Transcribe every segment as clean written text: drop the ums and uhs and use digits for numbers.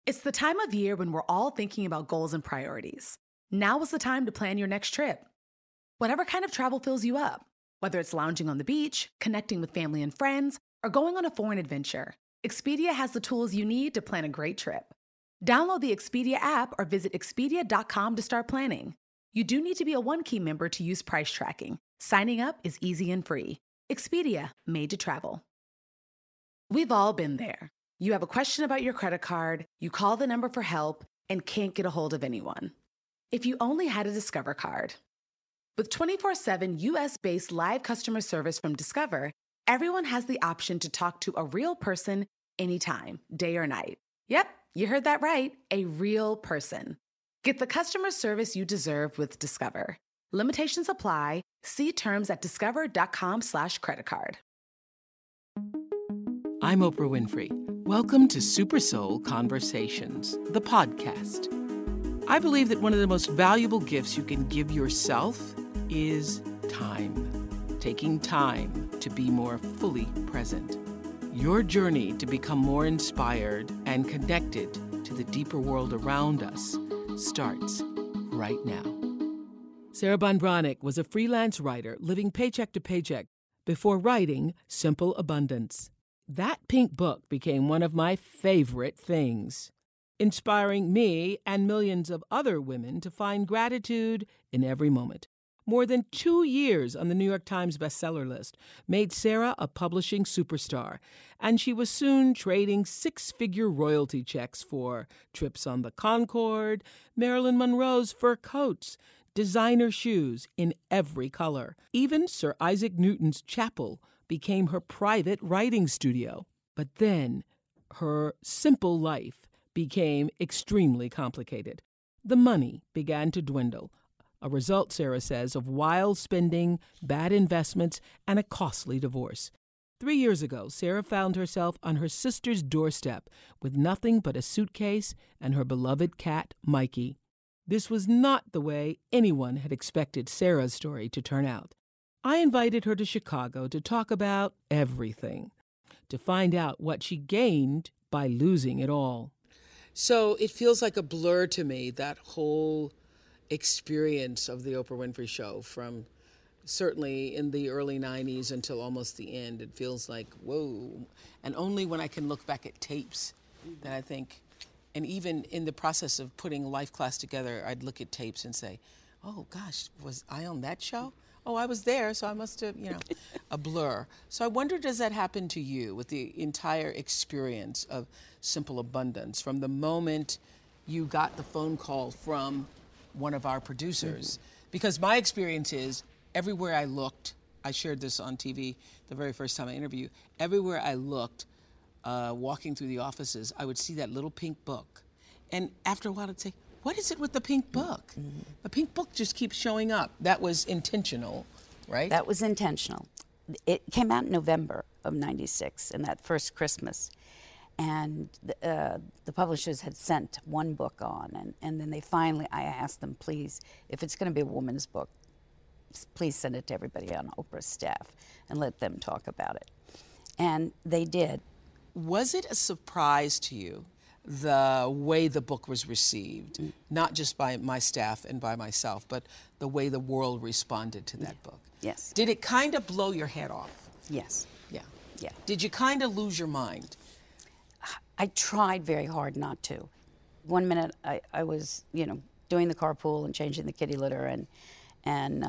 It's the time of year when we're all thinking about goals and priorities. Now is the time to plan your next trip. Whatever kind of travel fills you up, whether it's lounging on the beach, connecting with family and friends, or going on a foreign adventure, Expedia has the tools you need to plan a great trip. Download the Expedia app or visit Expedia.com to start planning. You do need to be a One-Key member to use price tracking. Signing up is easy and free. Expedia, made to travel. We've all been there. You have a question about your credit card, you call the number for help, and can't get a hold of anyone. If you only had a Discover card. With 24/7 US-based live customer service from Discover, everyone has the option to talk to a real person anytime, day or night. Yep, you heard that right, a real person. Get the customer service you deserve with Discover. Limitations apply. See terms at discover.com/creditcard. I'm Oprah Winfrey. Welcome to Super Soul Conversations, the podcast. I believe that one of the most valuable gifts you can give yourself is time. Taking time to be more fully present. Your journey to become more inspired and connected to the deeper world around us starts right now. Sarah Bonbronic was a freelance writer living paycheck to paycheck before writing Simple Abundance. That pink book became one of my favorite things, inspiring me and millions of other women to find gratitude in every moment. More than 2 years on the New York Times bestseller list made Sarah a publishing superstar, and she was soon trading six-figure royalty checks for trips on the Concorde, Marilyn Monroe's fur coats, designer shoes in every color. Even Sir Isaac Newton's chapel became her private writing studio. But then her simple life became extremely complicated. The money began to dwindle, a result, Sarah says, of wild spending, bad investments, and a costly divorce. 3 years ago, Sarah found herself on her sister's doorstep with nothing but a suitcase and her beloved cat, Mikey. This was not the way anyone had expected Sarah's story to turn out. I invited her to Chicago to talk about everything, to find out what she gained by losing it all. So it feels like a blur to me, that whole experience of the Oprah Winfrey Show, from certainly in the early 90s until almost the end. It feels like, whoa. And only when I can look back at tapes that I think, and even in the process of putting Life Class together, I'd look at tapes and say, oh gosh, was I on that show? Oh, I was there, so I must have, a blur. So I wonder, does that happen to you with the entire experience of Simple Abundance, from the moment you got the phone call from one of our producers? Because my experience is, everywhere I looked, I shared this on TV the very first time I interviewed you, everywhere I looked, walking through the offices, I would see that little pink book. And after a while I'd say, what is it with the pink book? The pink book just keeps showing up. That was intentional, right? That was intentional. It came out in November of '96, and that first Christmas. And the publishers had sent one book on, and then they finally, I asked them, please, if it's going to be a woman's book, please send it to everybody on Oprah's staff and let them talk about it. And they did. Was it a surprise to you, the way the book was received, not just by my staff and by myself, but the way the world responded to that book? Yes. Did it kind of blow your head off? Yes. Yeah. Yeah. Did you kind of lose your mind? I tried very hard not to. One minute I was, doing the carpool and changing the kitty litter and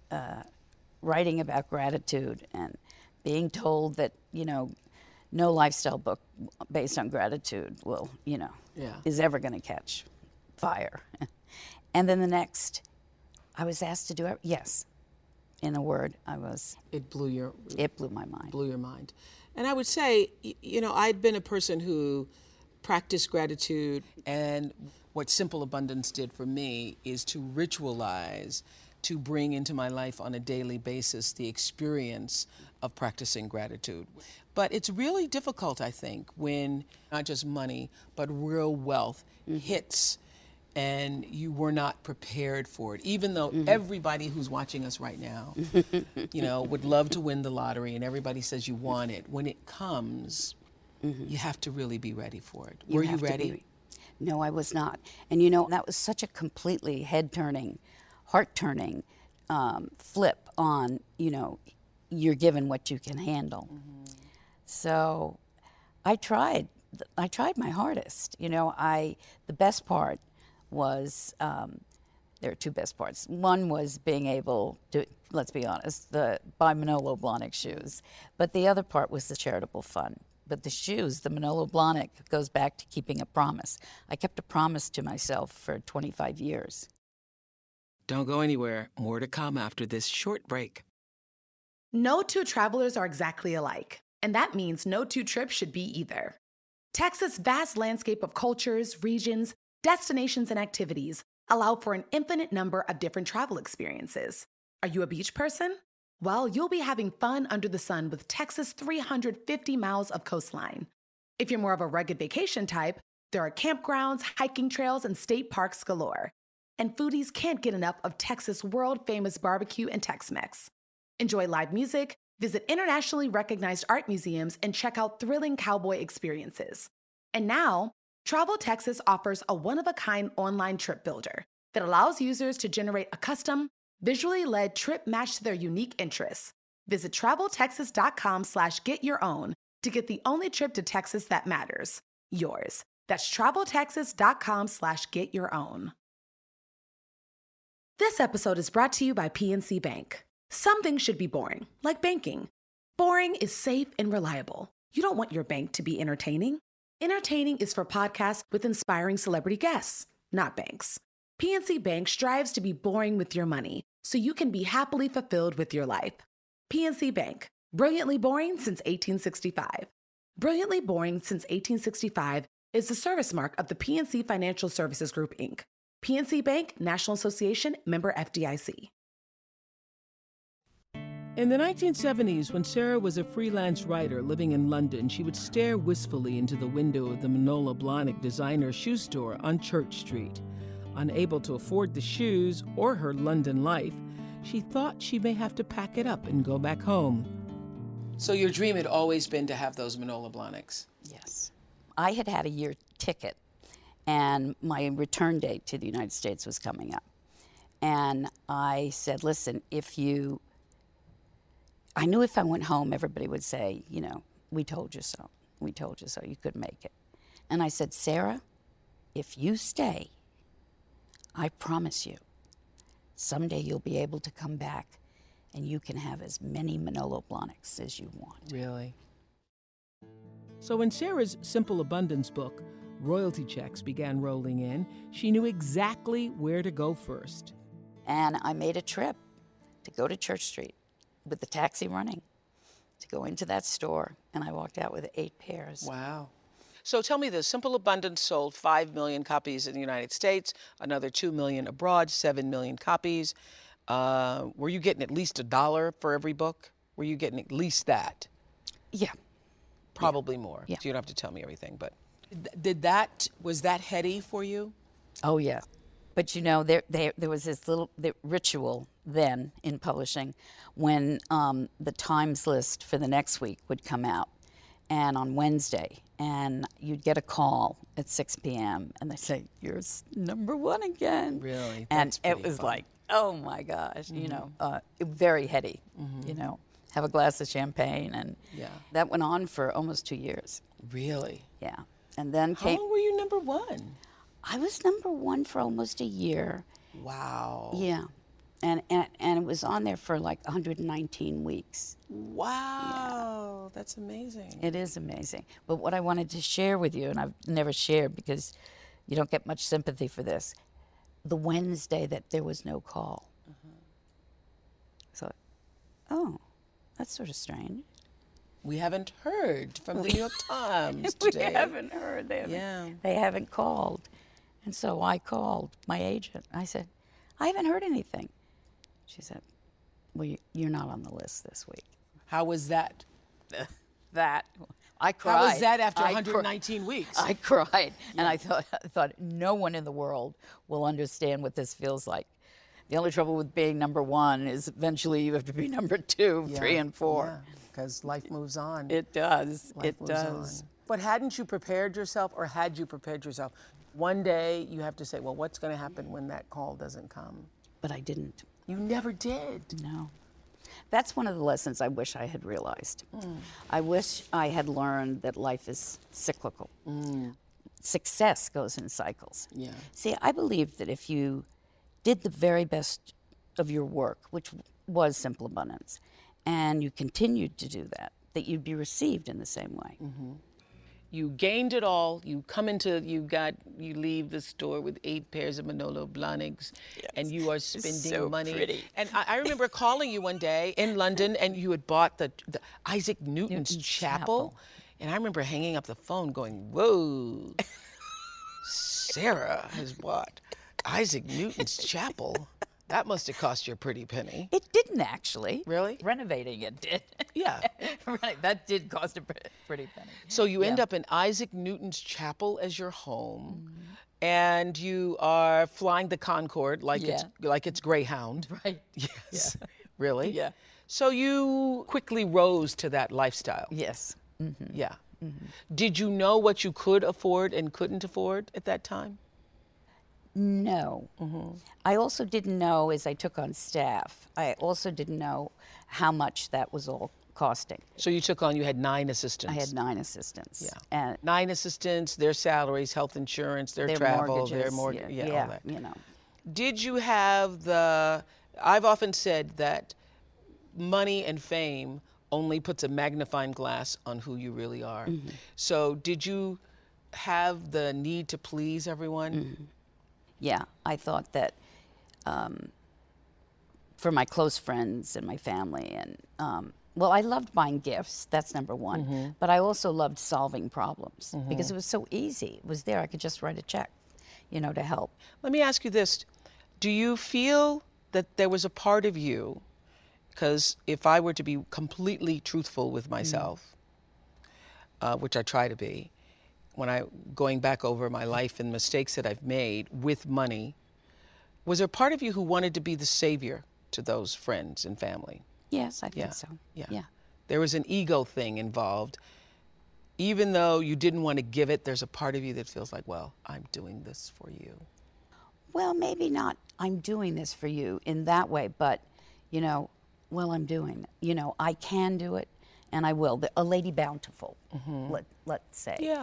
writing about gratitude and being told that, no lifestyle book based on gratitude will, is ever going to catch fire. And then the next, I was asked to do it. Yes. In a word, It blew my mind. Blew your mind. And I would say, I'd been a person who practiced gratitude, and what Simple Abundance did for me is to ritualize, to bring into my life on a daily basis the experience of practicing gratitude. But it's really difficult, I think, when not just money, but real wealth hits and you were not prepared for it, even though everybody who's watching us right now, would love to win the lottery, and everybody says you want it. When it comes, you have to really be ready for it. Were you ready? No, I was not. And you know, that was such a completely head-turning, heart-turning flip on, you know, you're given what you can handle. So I tried my hardest. You know, the best part was, there are two best parts. One was being able to, let's be honest, buy Manolo Blahnik shoes. But the other part was the charitable fund. But the shoes, the Manolo Blahnik, goes back to keeping a promise. I kept a promise to myself for 25 years. Don't go anywhere. More to come after this short break. No two travelers are exactly alike, and that means no two trips should be either. Texas' vast landscape of cultures, regions, destinations, and activities allow for an infinite number of different travel experiences. Are you a beach person? Well, you'll be having fun under the sun with Texas' 350 miles of coastline. If you're more of a rugged vacation type, there are campgrounds, hiking trails, and state parks galore. And foodies can't get enough of Texas' world-famous barbecue and Tex-Mex. Enjoy live music, visit internationally recognized art museums, and check out thrilling cowboy experiences. And now, Travel Texas offers a one-of-a-kind online trip builder that allows users to generate a custom, visually led trip matched to their unique interests. Visit traveltexas.com/getyourown to get the only trip to Texas that matters, yours. That's traveltexas.com/getyourown. This episode is brought to you by PNC Bank. Some things should be boring, like banking. Boring is safe and reliable. You don't want your bank to be entertaining. Entertaining is for podcasts with inspiring celebrity guests, not banks. PNC Bank strives to be boring with your money, so you can be happily fulfilled with your life. PNC Bank, brilliantly boring since 1865. Brilliantly boring since 1865 is the service mark of the PNC Financial Services Group, Inc. PNC Bank, National Association, member FDIC. In the 1970s, when Sarah was a freelance writer living in London, she would stare wistfully into the window of the Manolo Blahnik designer shoe store on Church Street. Unable to afford the shoes or her London life, she thought she may have to pack it up and go back home. So your dream had always been to have those Manolo Blahniks? Yes. I had a year ticket, and my return date to the United States was coming up. And I said, listen, I knew if I went home, everybody would say, you know, we told you so. We told you so. You couldn't make it. And I said, Sarah, if you stay, I promise you, someday you'll be able to come back and you can have as many Manolo Blahniks as you want. Really? So when Sarah's Simple Abundance book, royalty checks, began rolling in, she knew exactly where to go first. And I made a trip to go to Church Street with the taxi running, to go into that store, and I walked out with 8 pairs. Wow. So tell me this, Simple Abundance sold 5 million copies in the United States, another 2 million abroad, 7 million copies. Were you getting at least $1 for every book? Were you getting at least that? Yeah. Probably more. Yeah. So you don't have to tell me everything, but was that heady for you? Oh, yeah. But you know, there was this little ritual then in publishing when the Times list for the next week would come out, and on Wednesday, and you'd get a call at 6 p.m. and they'd say, you're #1 again. Really? And it was fun. Like, oh my gosh, you know, very heady, you know, have a glass of champagne. And that went on for almost 2 years. Really? Yeah. And then How long were you #1? I was #1 for almost a year. Wow. Yeah. And it was on there for like 119 weeks. Wow. Yeah. That's amazing. It is amazing. But what I wanted to share with you, and I've never shared because you don't get much sympathy for this, the Wednesday that there was no call. So, oh, that's sort of strange. We haven't heard from the New York Times today. We haven't heard. They haven't called. And so I called my agent. I said, I haven't heard anything. She said, well, you're not on the list this week. How was that? I cried. How was that after 119 weeks? I cried. And I thought, no one in the world will understand what this feels like. The only trouble with being #1 is eventually you have to be #2, 3, and 4. Because life moves on. It does. Life moves on. But hadn't you prepared yourself, or had you prepared yourself? One day you have to say, well, what's going to happen when that call doesn't come? But I didn't. You never did. No. That's one of the lessons I wish I had realized. I wish I had learned that life is cyclical. Success goes in cycles. Yeah. See, I believe that if you did the very best of your work, which was Simple Abundance, and you continued to do that, that you'd be received in the same way. You gained it all. You come into, you leave the store with 8 pairs of Manolo Blahniks, and you are spending so money. pretty. And I remember calling you one day in London, and you had bought the Isaac Newton's chapel. And I remember hanging up the phone going, whoa, Sarah has bought Isaac Newton's chapel. That must have cost you a pretty penny. It didn't actually. Really? Renovating it did. Yeah. Right, that did cost a pretty penny. So you end up in Isaac Newton's chapel as your home, and you are flying the Concorde like it's Greyhound. Right. Yes. Really? Yeah. So you quickly rose to that lifestyle. Yes. Yeah. Did you know what you could afford and couldn't afford at that time? No. I also didn't know, as I took on staff, I also didn't know how much that was all costing. So you had 9 assistants. I had 9 assistants. Yeah. And 9 assistants, their salaries, health insurance, their travel, their mortgage, all that. You know. Did you have I've often said that money and fame only puts a magnifying glass on who you really are. So did you have the need to please everyone? Yeah, I thought that for my close friends and my family, and well, I loved buying gifts. That's number one. But I also loved solving problems because it was so easy. It was there. I could just write a check, to help. Let me ask you this: do you feel that there was a part of you? Because if I were to be completely truthful with myself, which I try to be, going back over my life and mistakes that I've made with money, was there a part of you who wanted to be the savior to those friends and family? Yes, I think so. Yeah. There was an ego thing involved. Even though you didn't want to give it, there's a part of you that feels like, well, I'm doing this for you. Well, maybe not I'm doing this for you in that way, but, well, I'm doing it. I can do it, and I will. A Lady Bountiful, let's say. Yeah.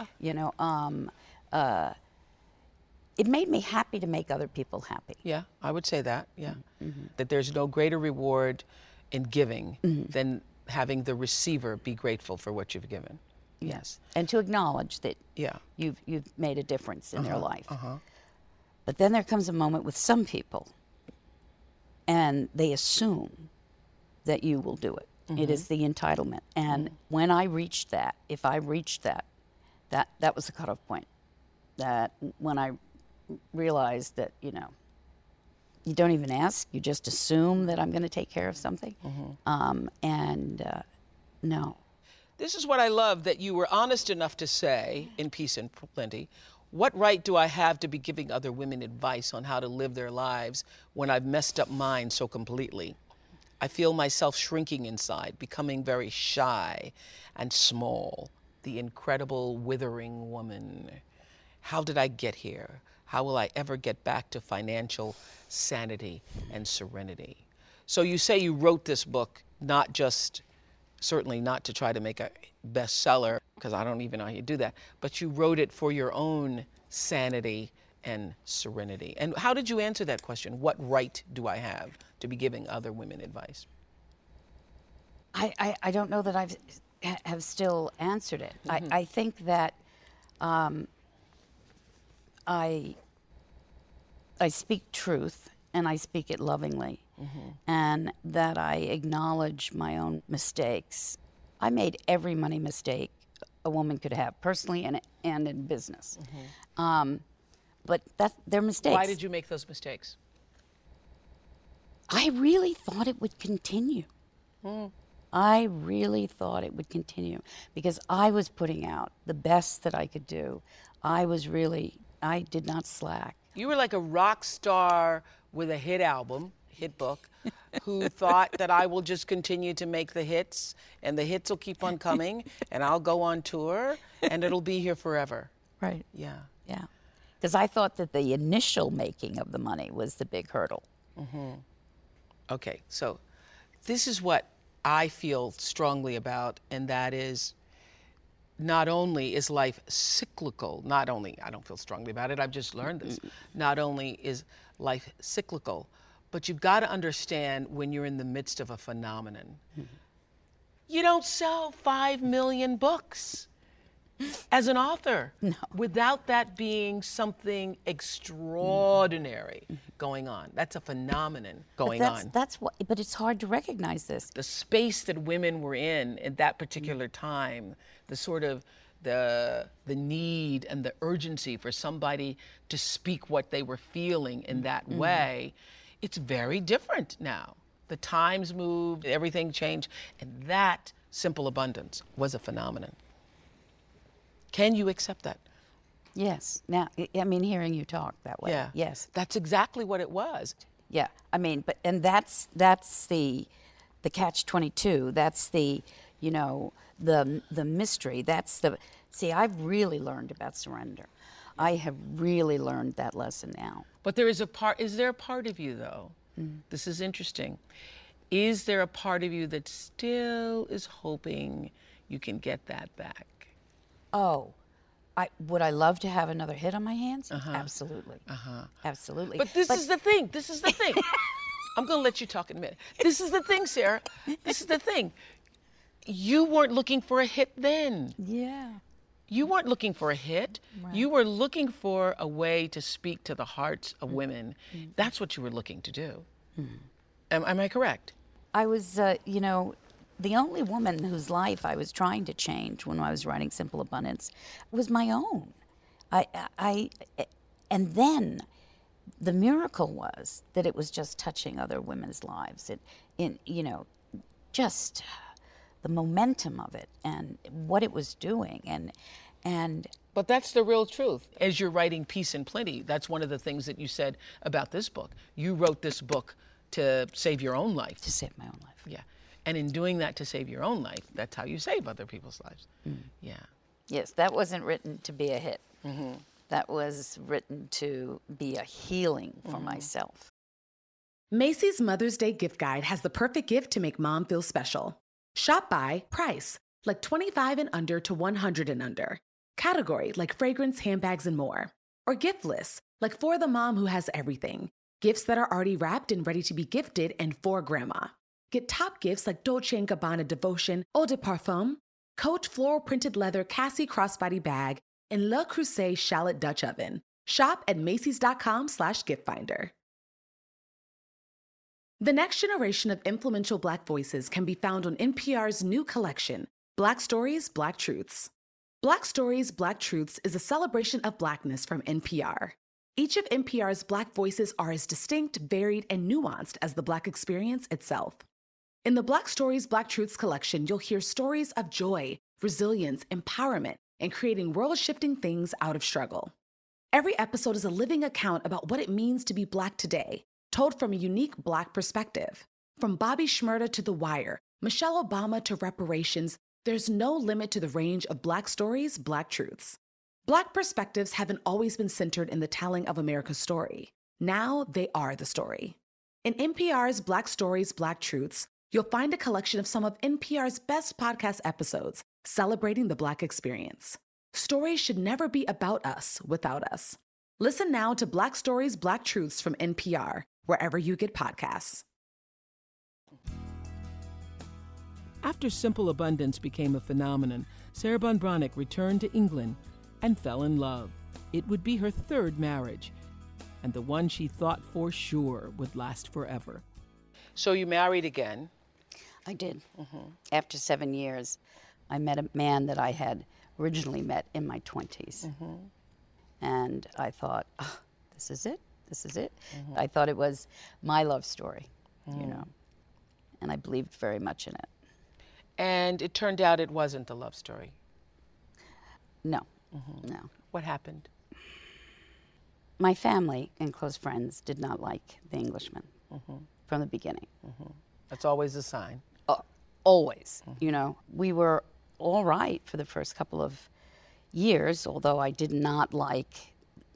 It made me happy to make other people happy. Yeah, I would say that, yeah. That there's no greater reward in giving than having the receiver be grateful for what you've given. Yes. And to acknowledge that you've made a difference in their life. But then there comes a moment with some people, and they assume that you will do it. It is the entitlement. And when I reached that, if I reached that was the cutoff point. That when I realized that, you don't even ask, you just assume that I'm going to take care of something. No. This is what I love, that you were honest enough to say, in Peace and Plenty, what right do I have to be giving other women advice on how to live their lives when I've messed up mine so completely? I feel myself shrinking inside, becoming very shy and small, the incredible withering woman. How did I get here? How will I ever get back to financial sanity and serenity? So you say you wrote this book certainly not to try to make a bestseller, because I don't even know how you do that, but you wrote it for your own sanity and serenity. And how did you answer that question? What right do I have to be giving other women advice? I don't know that I have still answered it. I think that I speak truth, and I speak it lovingly, and that I acknowledge my own mistakes. I made every money mistake a woman could have, personally and in business. But they're mistakes. Why did you make those mistakes? I really thought it would continue. I really thought it would continue because I was putting out the best that I could do. I did not slack. You were like a rock star with a hit book, who thought that I will just continue to make the hits, and the hits will keep on coming, and I'll go on tour, and it'll be here forever. Right. Yeah. Yeah. Because I thought that the initial making of the money was the big hurdle. Okay, so this is what I feel strongly about, and that is not only is life cyclical, I don't feel strongly about it, I've just learned this. Not only is life cyclical, but you've got to understand when you're in the midst of a phenomenon. You don't sell 5 million books as an author without that being something extraordinary going on. That's a phenomenon going on. But it's hard to recognize this. The space that women were in at that particular time, the sort of the need and the urgency for somebody to speak what they were feeling in that way, it's very different now. The times moved, everything changed, and that Simple Abundance was a phenomenon. Can you accept that? Yes. Now, I mean, hearing you talk that way. Yeah. Yes. That's exactly what it was. Yeah. I mean, that's the catch-22. That's the mystery. See, I've really learned about surrender. I have really learned that lesson now. But is there a part of you though? This is interesting. Is there a part of you that still is hoping you can get that back? Oh, would I love to have another hit on my hands? Absolutely. Absolutely. But this is the thing. I'm going to let you talk in a minute. This is the thing, Sarah. This is the thing. You weren't looking for a hit then. Yeah. You weren't looking for a hit. Right. You were looking for a way to speak to the hearts of women. That's what you were looking to do. Am I correct? I was, the only woman whose life I was trying to change when I was writing Simple Abundance was my own. And then the miracle was that it was just touching other women's lives. Just the momentum of it and what it was doing, and. But that's the real truth. As you're writing Peace and Plenty, that's one of the things that you said about this book. You wrote this book to save your own life. To save my own life. Yeah. And in doing that to save your own life, that's how you save other people's lives. Yeah. Yes, that wasn't written to be a hit. That was written to be a healing for myself. Macy's Mother's Day gift guide has the perfect gift to make mom feel special. Shop by price, like 25 and under to 100 and under. Category, like fragrance, handbags, and more. Or gift lists, like for the mom who has everything. Gifts that are already wrapped and ready to be gifted and for grandma. Get top gifts like Dolce & Gabbana Devotion Eau de Parfum, Coach floral printed leather Cassie crossbody bag, and Le Creuset shallot Dutch oven. Shop at Macys.com/giftfinder. The next generation of influential Black voices can be found on NPR's new collection, Black Stories, Black Truths. Black Stories, Black Truths is a celebration of Blackness from NPR. Each of NPR's Black voices are as distinct, varied, and nuanced as the Black experience itself. In the Black Stories, Black Truths collection, you'll hear stories of joy, resilience, empowerment, and creating world-shifting things out of struggle. Every episode is a living account about what it means to be Black today, told from a unique Black perspective. From Bobby Shmurda to The Wire, Michelle Obama to reparations, there's no limit to the range of Black stories, Black truths. Black perspectives haven't always been centered in the telling of America's story. Now they are the story. In NPR's Black Stories, Black Truths, you'll find a collection of some of NPR's best podcast episodes celebrating the Black experience. Stories should never be about us without us. Listen now to Black Stories, Black Truths from NPR, wherever you get podcasts. After Simple Abundance became a phenomenon, Sarah Von Bronick returned to England and fell in love. It would be her third marriage, and the one she thought for sure would last forever. So you married again? I did. After 7 years, I met a man that I had originally met in my 20s. And I thought, oh, this is it. I thought it was my love story, and I believed very much in it. And it turned out it wasn't a love story. No, no. What happened? My family and close friends did not like The Englishman. from the beginning. That's always a sign. Always. We were all right for the first couple of years, although I did not like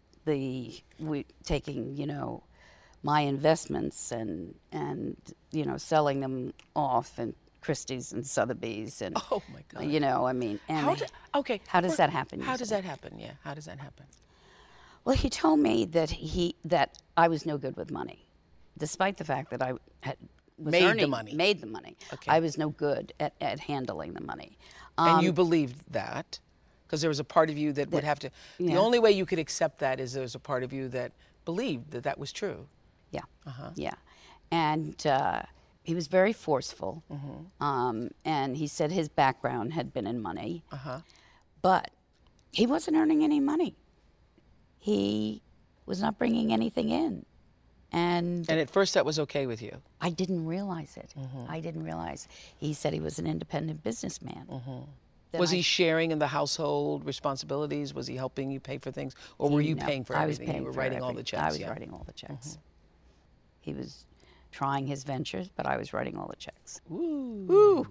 taking, my investments and selling them off in Christie's and Sotheby's and Oh my God. how does that happen? How does that happen? Yeah, how does that happen? Well, he told me that I was no good with money, despite the fact that I was Made the earning, money. Made the money. Okay. I was no good at handling the money. And you believed that? Because there was a part of you that would have to, the yeah. only way you could accept that is there was a part of you that believed that that was true. Yeah, yeah. And he was very forceful, and he said his background had been in money, but he wasn't earning any money. He was not bringing anything in. And at first that was okay with you? I didn't realize it. I didn't realize. He said he was an independent businessman. Was he sharing in the household responsibilities? Was he helping you pay for things? Or were you No, paying for I was everything? paying You were for writing all the checks? I was writing all the checks. He was trying his ventures, but I was writing all the checks. Ooh.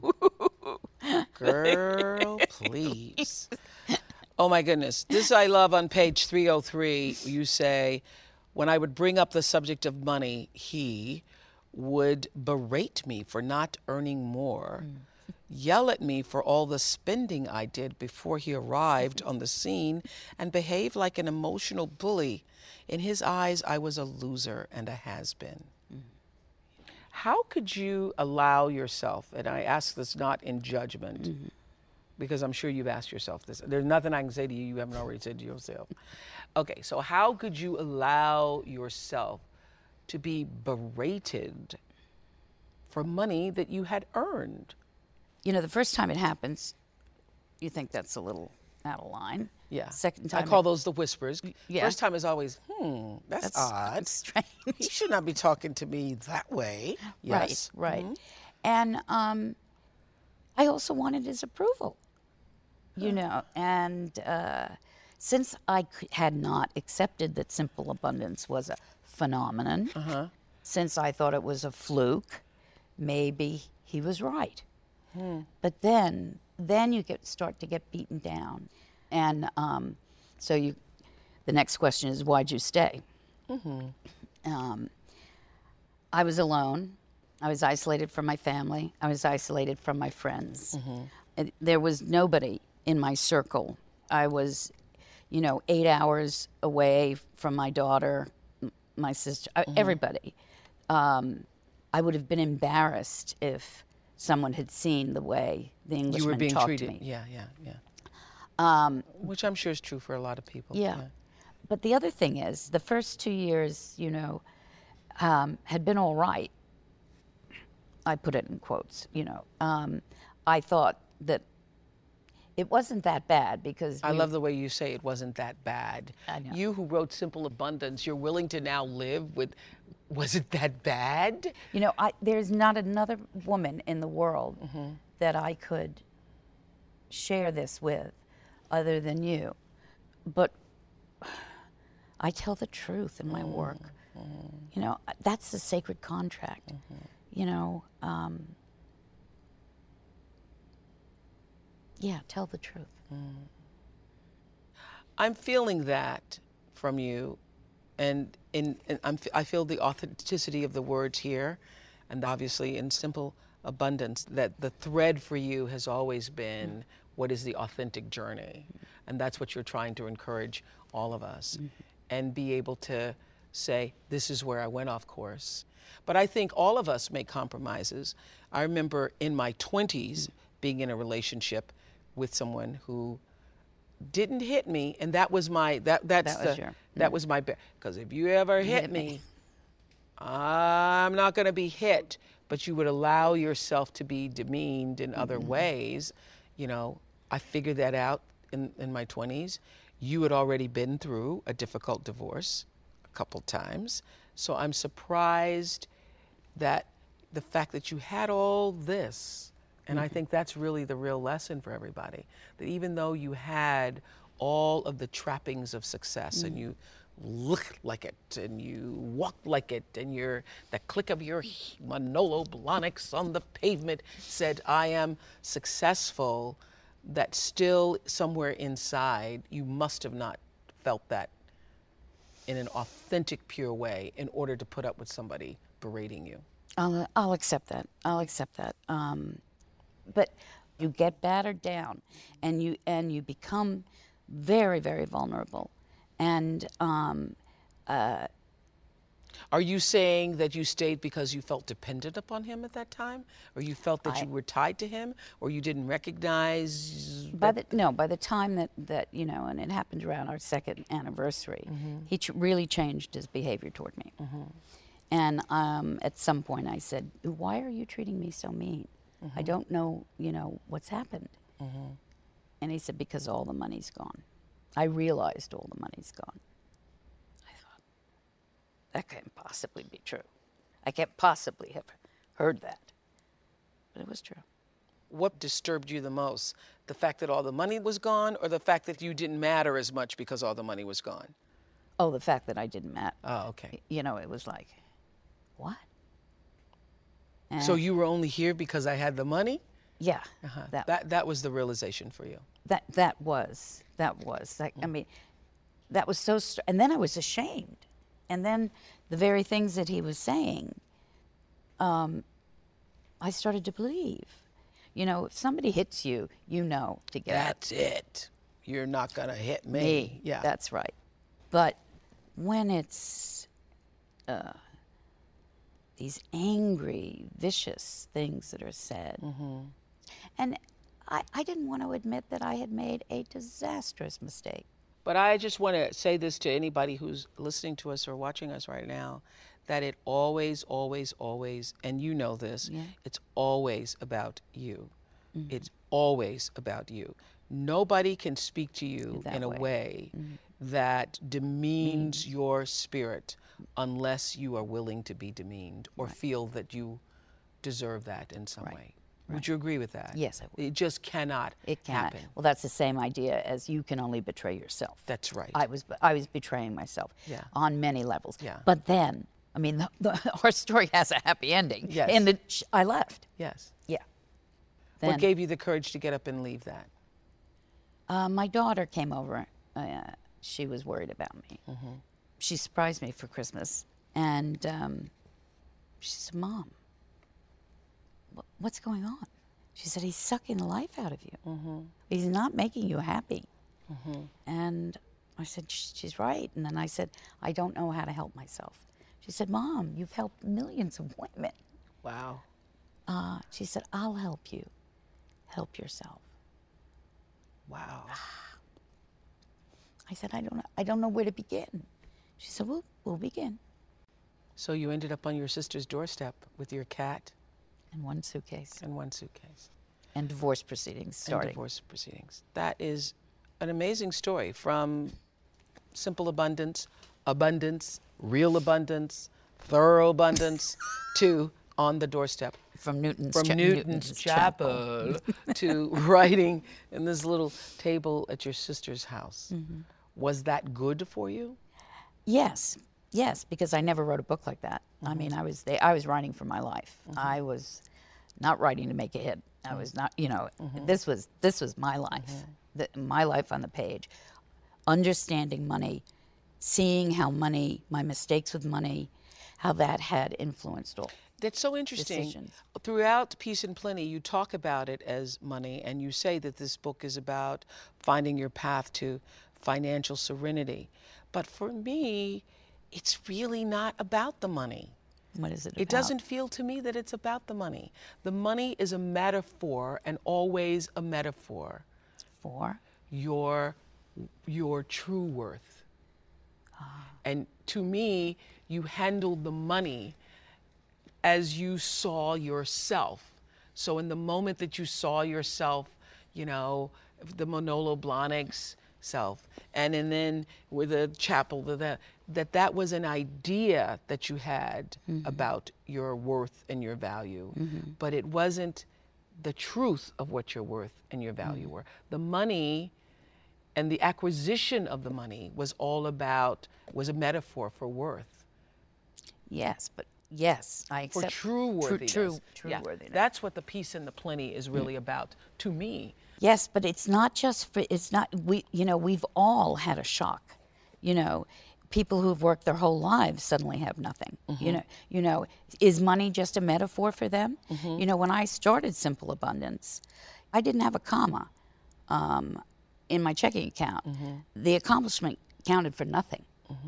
Girl, please. Oh my goodness. This I love on page 303. You say, when I would bring up the subject of money, he would berate me for not earning more, yell at me for all the spending I did before he arrived on the scene, and behave like an emotional bully. In his eyes, I was a loser and a has-been. How could you allow yourself, and I ask this not in judgment, because I'm sure you've asked yourself this. There's nothing I can say to you haven't already said to yourself. Okay, so how could you allow yourself to be berated for money that you had earned? The first time it happens, you think that's a little out of line. Yeah. Second time, I call those the whispers. Yeah. First time is always, that's odd. That's strange. He should not be talking to me that way. Yes. Right. And I also wanted his approval, and since I had not accepted that simple abundance was a phenomenon, since I thought it was a fluke, maybe he was right. But then you start to get beaten down, and the next question is, why'd you stay? I was alone. I was isolated from my family. I was isolated from my friends. And there was nobody in my circle. I was, 8 hours away from my daughter, my sister, everybody. I would have been embarrassed if someone had seen the way the Englishman You were being talked treated. to me. Yeah. Which I'm sure is true for a lot of people. Yeah. But the other thing is, the first 2 years, had been all right. I put it in quotes, I thought that it wasn't that bad because I love the way you say it wasn't that bad. I know. You who wrote Simple Abundance, you're willing to now live with, was it that bad? There's not another woman in the world that I could share this with other than you. But I tell the truth in my work. That's the sacred contract. Tell the truth. I'm feeling that from you, and I feel the authenticity of the words here, and obviously in Simple Abundance, that the thread for you has always been what is the authentic journey, and that's what you're trying to encourage all of us, and be able to say, this is where I went off course. But I think all of us make compromises. I remember in my 20s being in a relationship with someone who didn't hit me, and that was my because if you ever hit me, I'm not going to be hit. But you would allow yourself to be demeaned in other ways. I figured that out in my 20s. You had already been through a difficult divorce a couple times, so I'm surprised that the fact that you had all this, and I think that's really the real lesson for everybody, that even though you had all of the trappings of success and you look like it and you walk like it and the click of your Manolo Blahniks on the pavement said, I am successful, that still somewhere inside you must have not felt that in an authentic, pure way in order to put up with somebody berating you? I'll accept that. I'll accept that. But you get battered down, and you become very, very vulnerable. And are you saying that you stayed because you felt dependent upon him at that time, or you felt that you were tied to him, or you didn't recognize? By the time that and it happened around our second anniversary, he really changed his behavior toward me. And at some point I said, "Why are you treating me so mean? I don't know, what's happened." And he said, "Because all the money's gone." I realized all the money's gone. I thought, that can't possibly be true. I can't possibly have heard that. But it was true. What disturbed you the most? The fact that all the money was gone, or the fact that you didn't matter as much because all the money was gone? Oh, the fact that I didn't matter. Oh, okay. It was like, what? And so you were only here because I had the money? Yeah. That was the realization for you. That was. I mean, that was so. And then I was ashamed. And then the very things that he was saying, I started to believe. If somebody hits you, to get That's it. You're not gonna hit me. Yeah. That's right. But when it's these angry, vicious things that are said, and I didn't want to admit that I had made a disastrous mistake. But I just want to say this to anybody who's listening to us or watching us right now, that it always, always, always, and you know this, it's always about you. It's always about you. Nobody can speak to you in a way that demeans your spirit unless you are willing to be demeaned or feel that you deserve that in some way. Would you agree with that? Yes, I would. It just cannot happen. Well, that's the same idea as you can only betray yourself. That's right. I was betraying myself on many levels. Yeah. But then, I mean, our story has a happy ending. Yes. And I left. Yes. Yeah. What gave you the courage to get up and leave that? My daughter came over. She was worried about me. She surprised me for Christmas. And she said, "Mom, what's going on?" She said, "He's sucking the life out of you. He's not making you happy." And I said, "She's right." And then I said, "I don't know how to help myself." She said, "Mom, you've helped millions of women." Wow. She said, "I'll help you. Help yourself." Wow. I said, I don't know where to begin." She said, we'll begin. So you ended up on your sister's doorstep with your cat And one suitcase. and one suitcase. And divorce proceedings starting. And divorce proceedings. That is an amazing story, from simple abundance, real abundance, thorough abundance, to on the doorstep. From Newton's Chapel to writing in this little table at your sister's house. Was that good for you? Yes, because I never wrote a book like that. I mean, I was writing for my life. I was not writing to make a hit. I was not, this was my life, my life on the page. Understanding money, seeing how money, my mistakes with money, how that had influenced all. That's so interesting. Decisions. Throughout Peace and Plenty, you talk about it as money, and you say that this book is about finding your path to financial serenity. But for me, it's really not about the money. What is it about? It doesn't feel to me that it's about the money. The money is a metaphor, and always a metaphor. For? Your true worth. And to me, you handled the money as you saw yourself. So in the moment that you saw yourself, the Manolo Blahniks self, and then with the chapel, that was an idea that you had about your worth and your value, but it wasn't the truth of what your worth and your value were. The money And the acquisition of the money was a metaphor for worth. Yes, but yes, I For accept. true worthiness. True Yeah, worthiness. that's what the peace and the plenty is really about to me. Yes, but it's not just for, it's not, we've all had a shock. People who've worked their whole lives suddenly have nothing. Is money just a metaphor for them? When I started Simple Abundance, I didn't have a comma in my checking account. The accomplishment counted for nothing.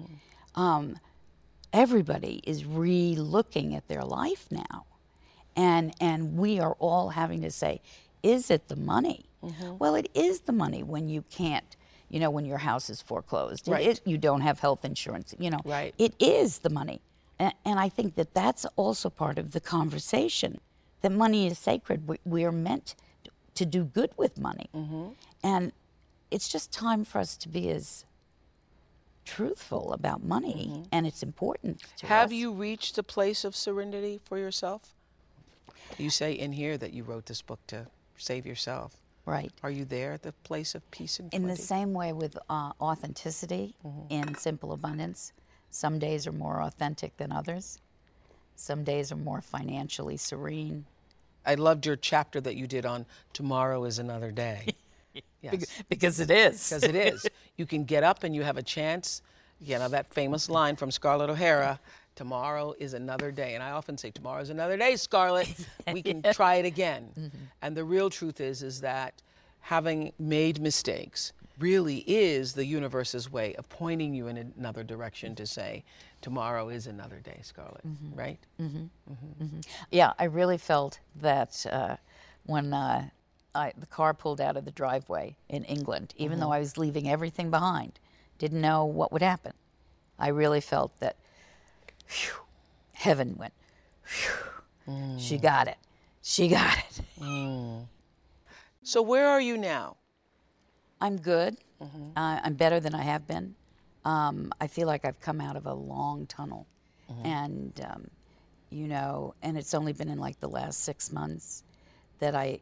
Everybody is re-looking at their life now. And we are all having to say, is it the money? Well, it is the money when you can't, when your house is foreclosed. Right. You don't have health insurance, Right. It is the money. And I think that that's also part of the conversation, that money is sacred. We are meant to do good with money. And it's just time for us to be as truthful about money and its importance to us. Have you reached a place of serenity for yourself? You say in here that you wrote this book to save yourself. Right. Are you there at the place of peace and In plenty? the same way with authenticity in Simple Abundance, some days are more authentic than others. Some days are more financially serene. I loved your chapter that you did on tomorrow is another day. Yes. Because it is. Because it is. You can get up and you have a chance. That famous line from Scarlett O'Hara, tomorrow is another day. And I often say, tomorrow is another day, Scarlett. We can try it again. And the real truth is that having made mistakes really is the universe's way of pointing you in another direction to say, tomorrow is another day, Scarlett, right? Yeah, I really felt that when the car pulled out of the driveway in England, even though I was leaving everything behind, didn't know what would happen. I really felt that heaven went, she got it. She got it. So where are you now? I'm good. I'm better than I have been. I feel like I've come out of a long tunnel. And, and it's only been in like the last 6 months that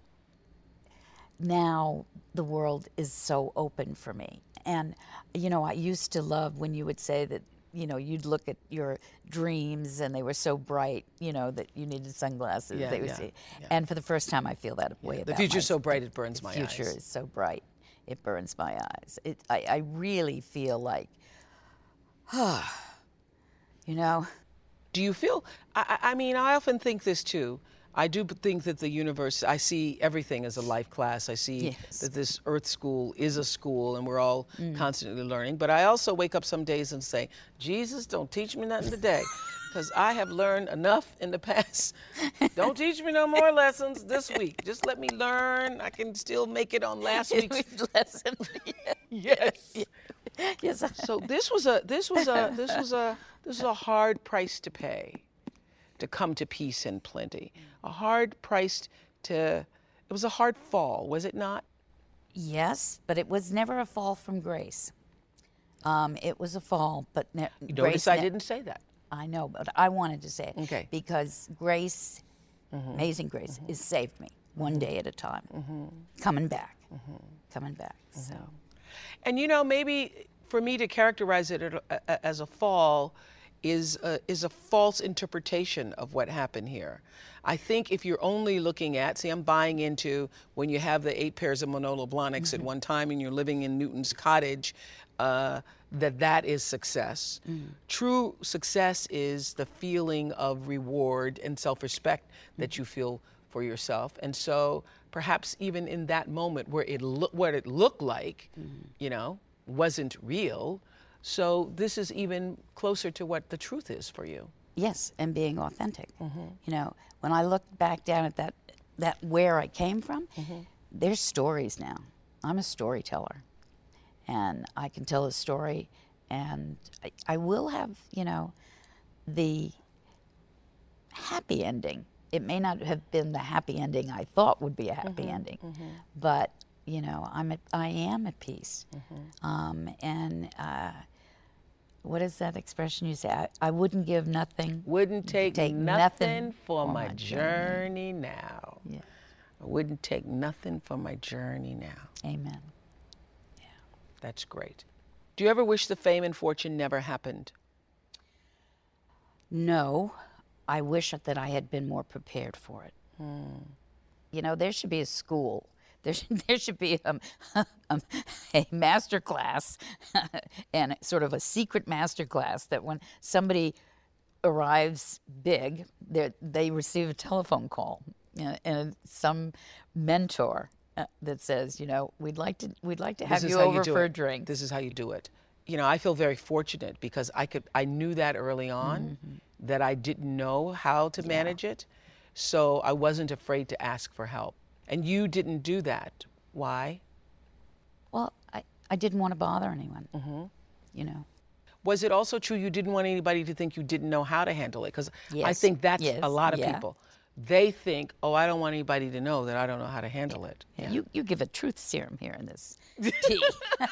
now the world is so open for me. And, I used to love when you would say that, you'd look at your dreams and they were so bright, that you needed sunglasses. Yeah. And for the first time, I feel that way about The future's so bright it burns my eyes. The future is so bright, it burns my eyes. I really feel like, Do you feel, I often think this too. I do think that the universe, I see everything as a life class. I see that this earth school is a school and we're all constantly learning. But I also wake up some days and say, Jesus, don't teach me nothing today, because I have learned enough in the past. Don't teach me no more lessons this week. Just let me learn. I can still make it on last week's lesson. Yes. Yes. So this was a hard price to pay to come to peace and plenty. A hard price it was a hard fall, was it not? Yes, but it was never a fall from grace. It was a fall, but Notice I didn't say that. I know, but I wanted to say it. Okay. Because grace, amazing grace, has saved me one day at a time. Coming back. Coming back. So. And maybe for me to characterize it as a fall is a false interpretation of what happened here. I think if you're only looking at, I'm buying into when you have the 8 pairs of Manolo Blahniks at one time and you're living in Newton's cottage, that is success. True success is the feeling of reward and self-respect that you feel for yourself. And so perhaps even in that moment where what it looked like, wasn't real. So this is even closer to what the truth is for you. Yes, and being authentic. When I look back down at that where I came from, there's stories now. I'm a storyteller, and I can tell a story, and I will have, the happy ending. It may not have been the happy ending I thought would be a happy ending, but I am at peace, and. What is that expression you say? I wouldn't give nothing. Wouldn't take nothing for my journey now. Yeah. I wouldn't take nothing for my journey now. Amen. Yeah. That's great. Do you ever wish the fame and fortune never happened? No, I wish that I had been more prepared for it. You know, there should be a school. There should be a master class and sort of a secret master class that when somebody arrives big, they receive a telephone call and some mentor that says, you know, we'd like to have you over for a drink. This is how you do it. You know, I feel very fortunate because I knew that early on that I didn't know how to manage it, so I wasn't afraid to ask for help. And you didn't do that. Why? Well, I didn't want to bother anyone. You know. Was it also true you didn't want anybody to think you didn't know how to handle it? Because I Yes. think that's Yes. a lot of Yeah. people. They think, oh, I don't want anybody to know that I don't know how to handle it. Yeah. You give a truth serum here in this tea.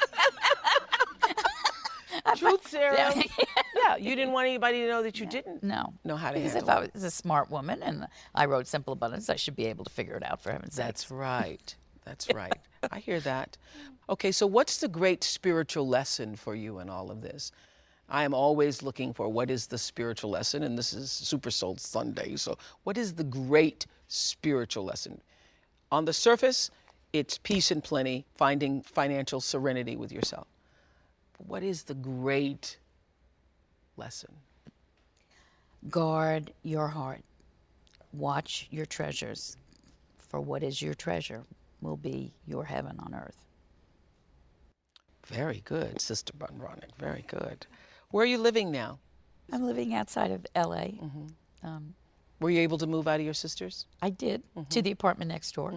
Truth serum. Yeah, you didn't want anybody to know that you didn't No. know how to Because handle if it. I was a smart woman and I wrote Simple Abundance, I should be able to figure it out, for heaven's sake. That's right. That's right. I hear that. Okay, so what's the great spiritual lesson for you in all of this? I am always looking for what is the spiritual lesson, and this is Super Soul Sunday. So what is the great spiritual lesson? On the surface, it's peace and plenty, finding financial serenity with yourself. But what is the great lesson? Guard your heart. Watch your treasures. For what is your treasure will be your heaven on earth. Very good, Sister Bunronick. Very good. Where are you living now? I'm living outside of L.A. Were you able to move out of your sister's? I did, to the apartment next door.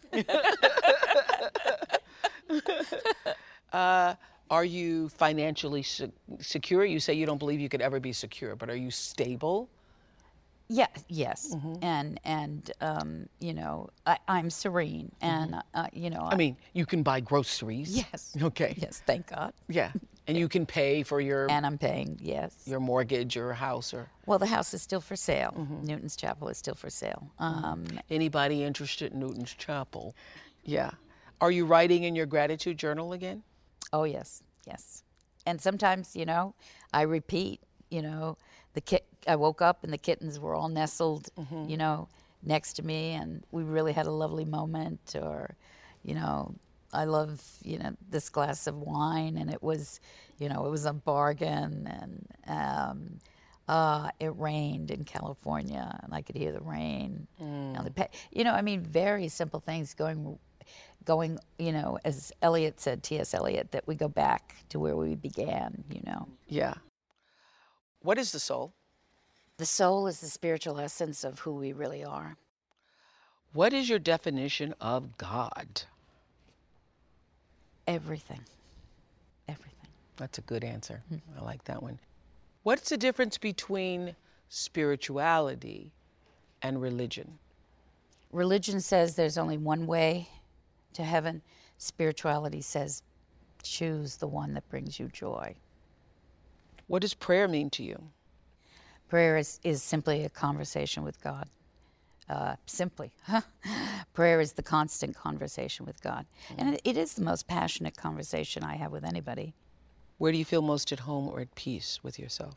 Are you financially secure? You say you don't believe you could ever be secure, but are you stable? Yeah, yes. And you know, I'm serene. And, you know. I mean, you can buy groceries. Yes. Okay. Yes, thank God. Yeah. And you can pay for your And I'm paying, yes. your mortgage or house or Well, the house is still for sale. Newton's Chapel is still for sale. anybody interested in Newton's Chapel. Yeah. Are you writing in your gratitude journal again? Oh, yes, yes. And sometimes, you know, I repeat, you know, I woke up and the kittens were all nestled, you know, next to me, and we really had a lovely moment. Or, you know, I love, you know, this glass of wine, and it was, you know, it was a bargain. And it rained in California, and I could hear the rain. You know, I mean, very simple things going, you know, as Eliot said, T.S. Eliot, that we go back to where we began, you know. Yeah. What is the soul? The soul is the spiritual essence of who we really are. What is your definition of God? Everything. Everything. That's a good answer. I like that one. What's the difference between spirituality and religion? Religion says there's only one way to heaven. Spirituality says choose the one that brings you joy. What does prayer mean to you? Prayer is simply a conversation with God. Simply. Prayer is the constant conversation with God. And it is the most passionate conversation I have with anybody. Where do you feel most at home or at peace with yourself?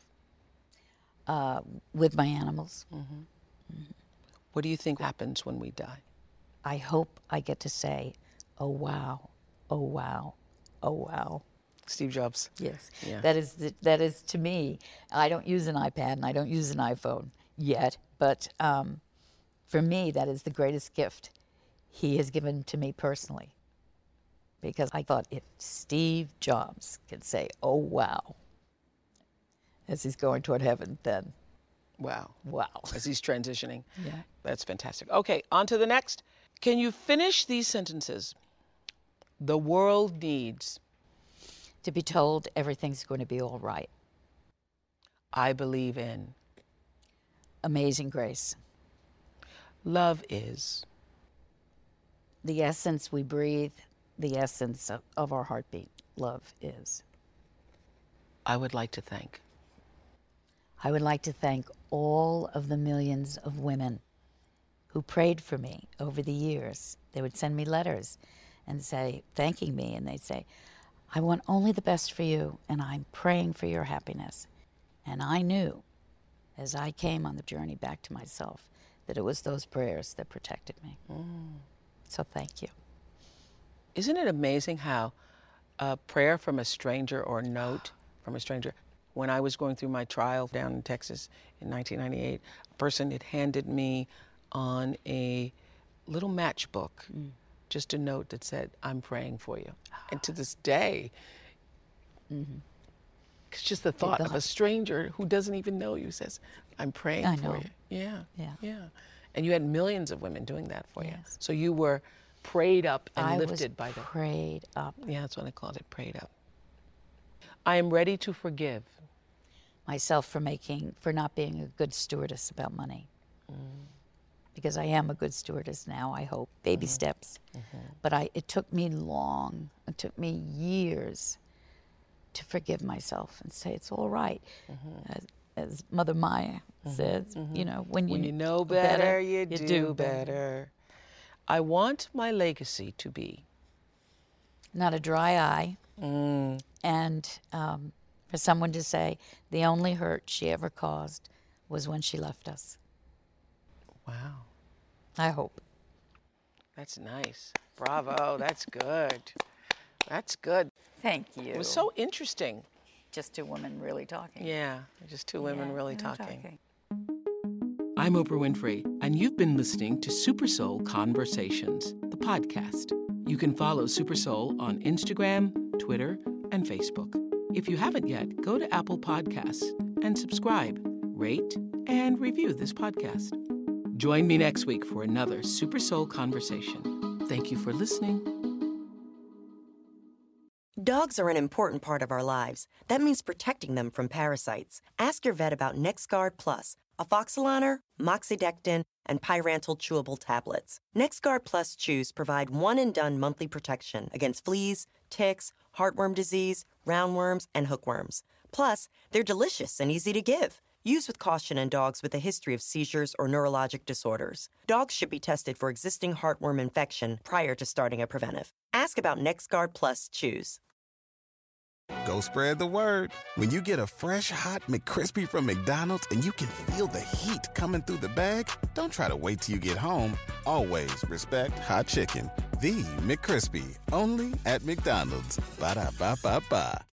With my animals. What do you think happens when we die? I hope I get to say, oh, wow, oh, wow, oh, wow. Steve Jobs. Yes. Yeah. That is to me, I don't use an iPad and I don't use an iPhone yet, but for me, that is the greatest gift he has given to me personally. Because I thought if Steve Jobs could say, oh, wow, as he's going toward heaven, then Wow. wow. As he's transitioning. Yeah. That's fantastic. Okay, on to the next. Can you finish these sentences? The world needs. To be told everything's going to be all right. I believe in. Amazing grace. Love is. The essence we breathe, the essence of our heartbeat. Love is. I would like to thank. I would like to thank all of the millions of women who prayed for me over the years. They would send me letters and say, thanking me, and they'd say, I want only the best for you, and I'm praying for your happiness. And I knew, as I came on the journey back to myself, that it was those prayers that protected me. So thank you. Isn't it amazing how a prayer from a stranger or a note from a stranger, when I was going through my trial down in Texas in 1998, a person had handed me on a little matchbook just a note that said, I'm praying for you. And to this day, it's just the thought of a stranger who doesn't even know you says, I'm praying for you. Yeah. And you had millions of women doing that for you. So you were prayed up and lifted by them. Prayed up. Yeah, that's what I called it, prayed up. I am ready to forgive myself for not being a good stewardess about money. Because I am a good stewardess now, I hope. Baby steps. But it took me long. It took me years to forgive myself and say it's all right. As Mother Maya says, you know, when you know better, you do better. I want my legacy to be not a dry eye, and for someone to say the only hurt she ever caused was when she left us. Wow. I hope. That's nice. Bravo. That's good. That's good. Thank you. It was so interesting. Just two women really talking. Yeah, just two women really talking. I'm Oprah Winfrey, and you've been listening to Super Soul Conversations, the podcast. You can follow Super Soul on Instagram, Twitter, and Facebook. If you haven't yet, go to Apple Podcasts and subscribe, rate, and review this podcast. Join me next week for another Super Soul Conversation. Thank you for listening. Dogs are an important part of our lives. That means protecting them from parasites. Ask your vet about NexGard Plus, Afoxolaner, Moxidectin, and Pyrantel chewable tablets. NexGard Plus chews provide one-and-done monthly protection against fleas, ticks, heartworm disease, roundworms, and hookworms. Plus, they're delicious and easy to give. Use with caution in dogs with a history of seizures or neurologic disorders. Dogs should be tested for existing heartworm infection prior to starting a preventive. Ask about NexGard Plus chews. Go spread the word. When you get a fresh, hot McCrispy from McDonald's and you can feel the heat coming through the bag, don't try to wait till you get home. Always respect hot chicken. The McCrispy, only at McDonald's. Ba-da-ba-ba-ba.